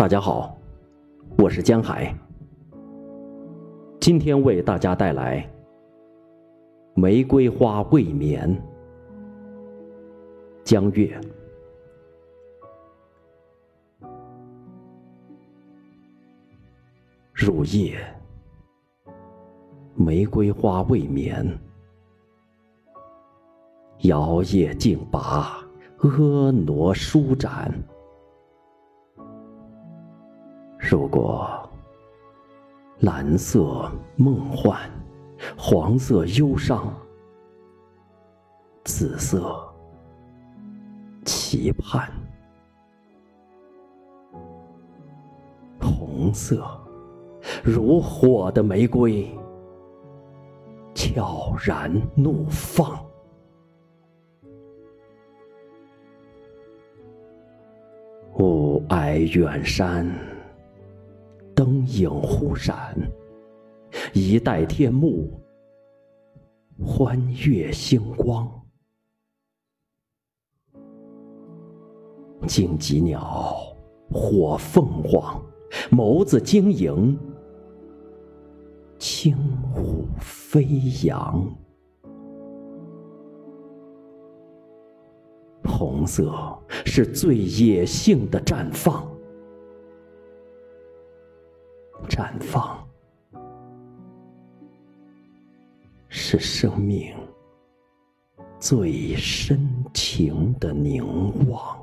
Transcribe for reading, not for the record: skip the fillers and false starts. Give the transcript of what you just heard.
大家好，我是江海，今天为大家带来《玫瑰花未眠》，江月。入夜，玫瑰花未眠，摇曳竞拔，婀娜舒展。如果蓝色梦幻，黄色忧伤，紫色期盼，红色如火的玫瑰，悄然怒放。雾霭远山，灯影忽闪，一带天幕，欢悦星光。荆棘鸟，火凤凰，眸子晶莹，轻舞飞扬。红色是最野性的绽放，绽放是生命最深情的凝望。